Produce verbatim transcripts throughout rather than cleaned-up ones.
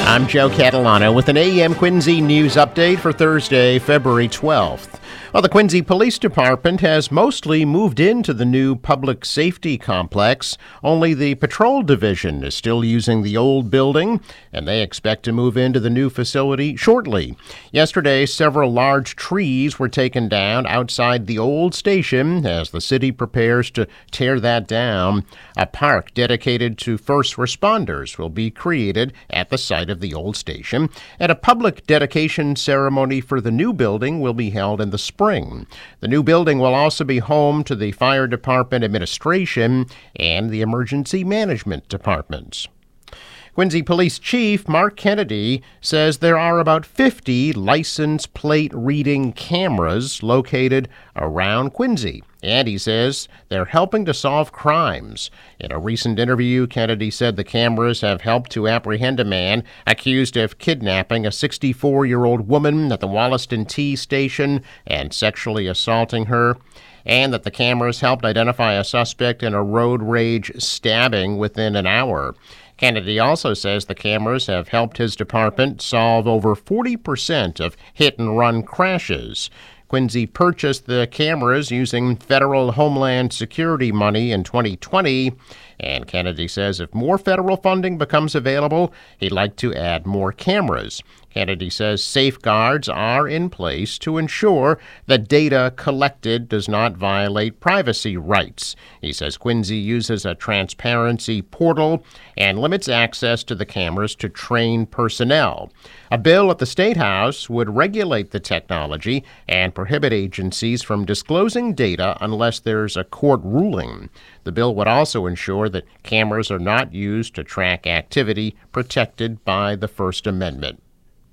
I'm Joe Catalano with an A M Quincy news update for Thursday, February twelfth. Well, the Quincy Police Department has mostly moved into the new public safety complex. Only the patrol division is still using the old building, and they expect to move into the new facility shortly. Yesterday, several large trees were taken down outside the old station as the city prepares to tear that down. A park dedicated to first responders will be created at the site of the old station, and a public dedication ceremony for the new building will be held in the spring. The new building will also be home to the Fire Department Administration and the Emergency Management Departments. Quincy Police Chief Mark Kennedy says there are about fifty license plate reading cameras located around Quincy, and he says they're helping to solve crimes. In a recent interview, Kennedy said the cameras have helped to apprehend a man accused of kidnapping a sixty-four-year-old woman at the Wollaston T station and sexually assaulting her, and that the cameras helped identify a suspect in a road rage stabbing within an hour. Kennedy also says the cameras have helped his department solve over forty percent of hit-and-run crashes. Quincy purchased the cameras using federal Homeland Security money in twenty twenty, and Kennedy says if more federal funding becomes available, he'd like to add more cameras. Kennedy says safeguards are in place to ensure that data collected does not violate privacy rights. He says Quincy uses a transparency portal and limits access to the cameras to trained personnel. A bill at the State House would regulate the technology and prohibit agencies from disclosing data unless there's a court ruling. The bill would also ensure that cameras are not used to track activity protected by the First Amendment.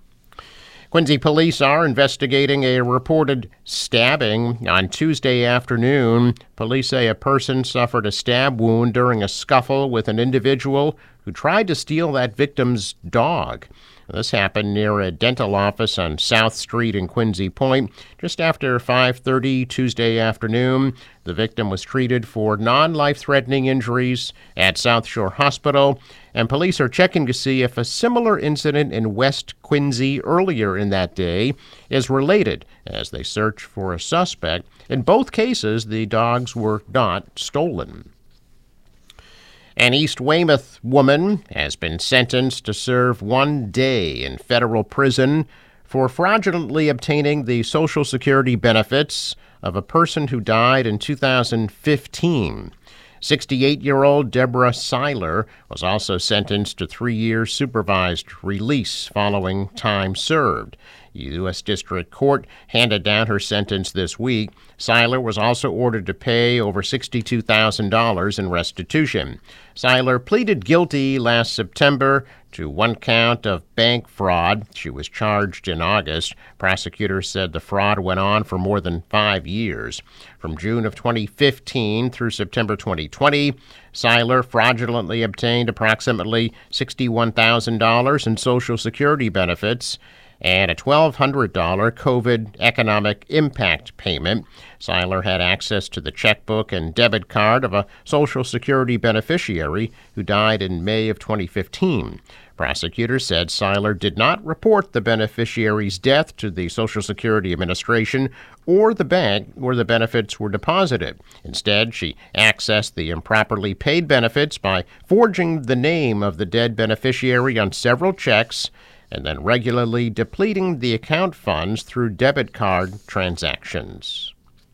Quincy police are investigating a reported stabbing on Tuesday afternoon. Police say a person suffered a stab wound during a scuffle with an individual who tried to steal that victim's dog. This happened near a dental office on South Street in Quincy Point just after five thirty Tuesday afternoon. The victim was treated for non-life-threatening injuries at South Shore Hospital, and police are checking to see if a similar incident in West Quincy earlier in that day is related as they search for a suspect. In both cases, the dogs were not stolen. An East Weymouth woman has been sentenced to serve one day in federal prison for fraudulently obtaining the Social Security benefits of a person who died in two thousand fifteen. sixty-eight-year-old Deborah Seiler was also sentenced to three years supervised release following time served. U S District Court handed down her sentence this week. Seiler was also ordered to pay over sixty-two thousand dollars in restitution. Seiler pleaded guilty last September to one count of bank fraud. She was charged in August. Prosecutors said the fraud went on for more than five years. From June of twenty fifteen through September twenty twenty, Seiler fraudulently obtained approximately sixty-one thousand dollars in Social Security benefits and a twelve hundred dollars COVID economic impact payment. Seiler had access to the checkbook and debit card of a Social Security beneficiary who died in May of twenty fifteen. Prosecutors said Seiler did not report the beneficiary's death to the Social Security Administration or the bank where the benefits were deposited. Instead, she accessed the improperly paid benefits by forging the name of the dead beneficiary on several checks and then regularly depleting the account funds through debit card transactions.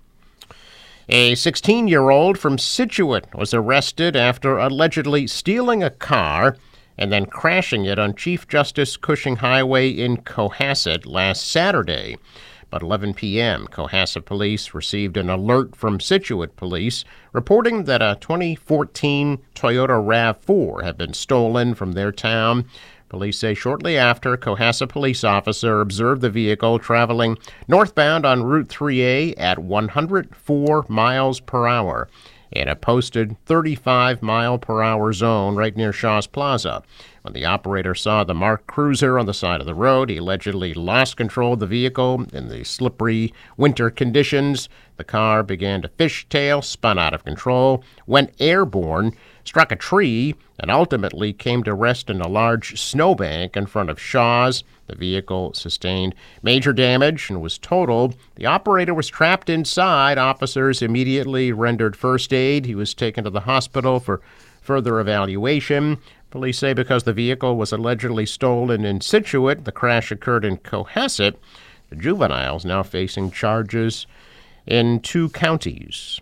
A sixteen-year-old from Scituate was arrested after allegedly stealing a car and then crashing it on Chief Justice Cushing Highway in Cohasset last Saturday. About eleven p.m., Cohasset police received an alert from Scituate police reporting that a twenty fourteen Toyota RAV four had been stolen from their town. Police say shortly after, Cohasset police officer observed the vehicle traveling northbound on Route three A at one hundred four miles per hour in a posted thirty-five mile per hour zone right near Shaw's Plaza. When the operator saw the marked cruiser on the side of the road, he allegedly lost control of the vehicle in the slippery winter conditions. The car began to fishtail, spun out of control, went airborne, struck a tree and ultimately came to rest in a large snowbank in front of Shaw's. The vehicle sustained major damage and was totaled. The operator was trapped inside. Officers immediately rendered first aid. He was taken to the hospital for further evaluation. Police say because the vehicle was allegedly stolen in Scituate, the crash occurred in Cohasset. The juvenile is now facing charges in two counties.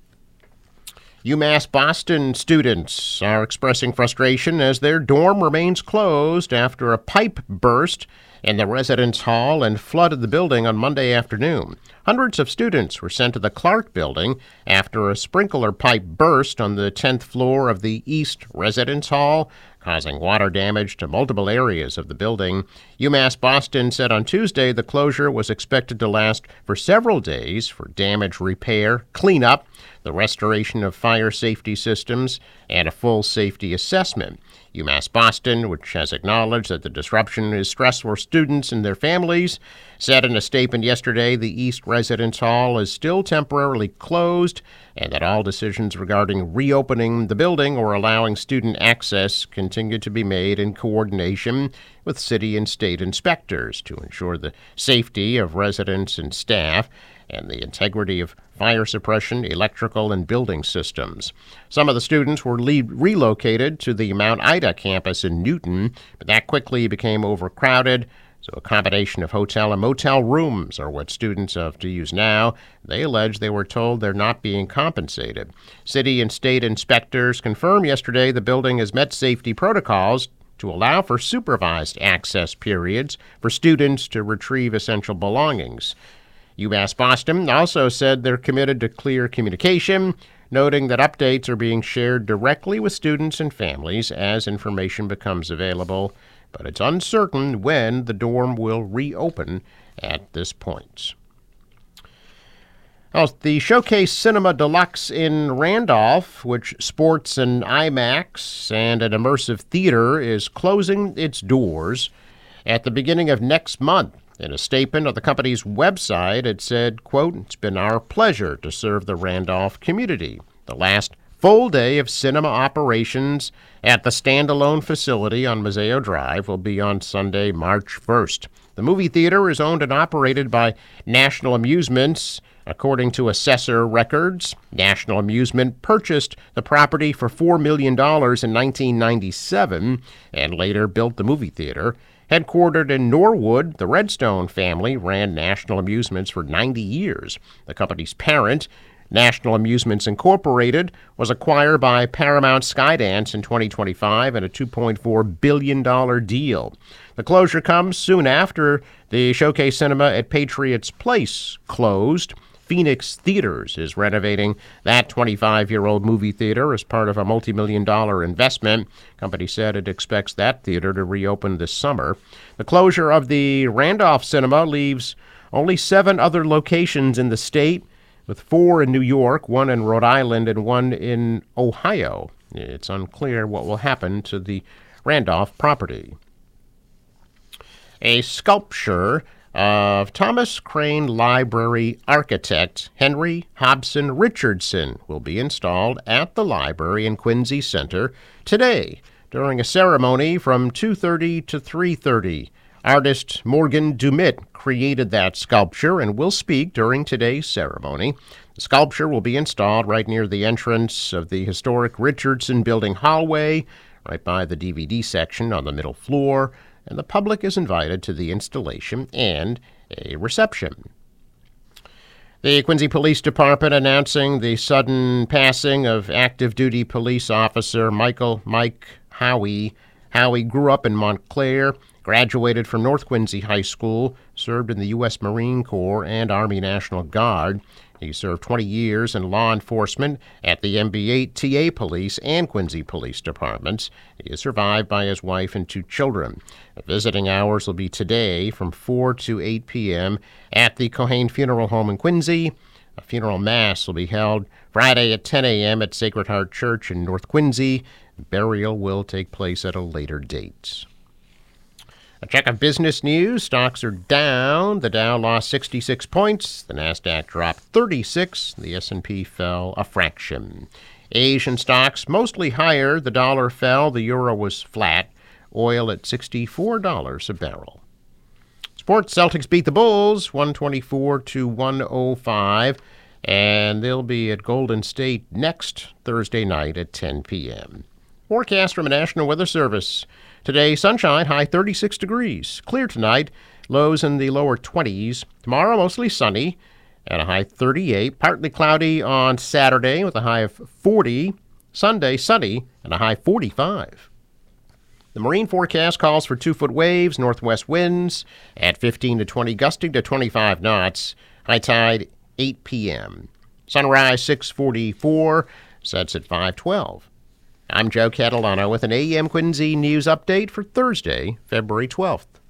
UMass Boston students are expressing frustration as their dorm remains closed after a pipe burst in the residence hall and flooded the building on Monday afternoon. Hundreds of students were sent to the Clark building after a sprinkler pipe burst on the tenth floor of the East Residence Hall, causing water damage to multiple areas of the building. UMass Boston said on Tuesday the closure was expected to last for several days for damage repair, cleanup, the restoration of fire safety systems, and a full safety assessment. UMass Boston, which has acknowledged that the disruption is stressful for students and their families, said in a statement yesterday the East Residence Hall is still temporarily closed and that all decisions regarding reopening the building or allowing student access continue to be made in coordination with city and state inspectors to ensure the safety of residents and staff and the integrity of fire suppression, electrical, and building systems. Some of the students were le- relocated to the Mount Ida campus in Newton, but that quickly became overcrowded, so a combination of hotel and motel rooms are what students have to use now. They allege they were told they're not being compensated. City and state inspectors confirmed yesterday the building has met safety protocols to allow for supervised access periods for students to retrieve essential belongings. UMass Boston also said they're committed to clear communication, noting that updates are being shared directly with students and families as information becomes available, but it's uncertain when the dorm will reopen at this point. Oh, the Showcase Cinema Deluxe in Randolph, which sports an IMAX and an immersive theater, is closing its doors at the beginning of next month. In a statement on the company's website, it said, quote, "It's been our pleasure to serve the Randolph community. The last full day of cinema operations at the standalone facility on Museo Drive will be on Sunday, March first. The movie theater is owned and operated by National Amusements. According to Assessor Records, National Amusement purchased the property for four million dollars in nineteen ninety-seven and later built the movie theater. Headquartered in Norwood, the Redstone family ran National Amusements for ninety years. The company's parent, National Amusements Incorporated, was acquired by Paramount Skydance in twenty twenty-five in a two point four billion dollars deal. The closure comes soon after the Showcase Cinema at Patriots Place closed. Phoenix Theaters is renovating that twenty-five-year-old movie theater as part of a multi-million dollar investment. Company said it expects that theater to reopen this summer. The closure of the Randolph Cinema leaves only seven other locations in the state, with four in New York, one in Rhode Island, and one in Ohio. It's unclear what will happen to the Randolph property. A sculpture of Thomas Crane Library architect Henry Hobson Richardson will be installed at the library in Quincy Center today during a ceremony from two thirty to three thirty. Artist Morgan Dumit created that sculpture and will speak during today's ceremony. The sculpture will be installed right near the entrance of the historic Richardson Building hallway, right by the D V D section on the middle floor, and the public is invited to the installation and a reception. The Quincy Police Department announcing the sudden passing of active duty police officer Michael Mike Howie. Howie grew up in Montclair, graduated from North Quincy High School, served in the U S Marine Corps and Army National Guard. He served twenty years in law enforcement at the M B A T A Police and Quincy Police Departments. He is survived by his wife and two children. Visiting hours will be today from four to eight p.m. at the Cohane Funeral Home in Quincy. A funeral mass will be held Friday at ten a.m. at Sacred Heart Church in North Quincy. Burial will take place at a later date. A check of business news. Stocks are down. The Dow lost sixty-six points. The Nasdaq dropped thirty-six. The S and P fell a fraction. Asian stocks mostly higher. The dollar fell. The euro was flat. Oil at sixty-four dollars a barrel. Sports, Celtics beat the Bulls one twenty-four to one oh five, and they'll be at Golden State next Thursday night at ten p.m. Forecast from a National Weather Service. Today, sunshine, high thirty-six degrees. Clear tonight, lows in the lower twenties. Tomorrow, mostly sunny at a high thirty-eight. Partly cloudy on Saturday with a high of forty. Sunday, sunny and a high forty-five. The marine forecast calls for two-foot waves, northwest winds at fifteen to twenty, gusting to twenty-five knots. High tide, eight p.m. Sunrise, six forty-four, sets at five twelve. I'm Joe Catalano with an A M Quincy News Update for Thursday, February twelfth.